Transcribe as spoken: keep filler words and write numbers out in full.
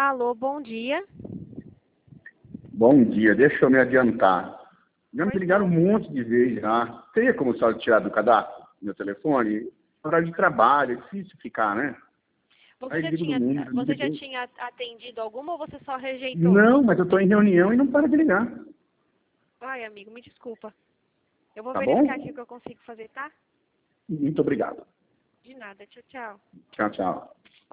Alô, bom dia. Bom dia, deixa eu me adiantar. Já me Pois ligaram um não. monte de vezes já. Teria como só tirar do cadastro meu telefone? Horário de trabalho, é difícil ficar, né? Você Aí já ligo do tinha, mundo, ligo você de já tudo. tinha atendido alguma ou você só rejeitou? Não, mas eu estou em reunião e não para de ligar. Ai, amigo, me desculpa. Eu vou Tá verificar aqui o bom? que eu consigo fazer, tá? Muito obrigado. De nada. Tchau, tchau. Tchau, tchau.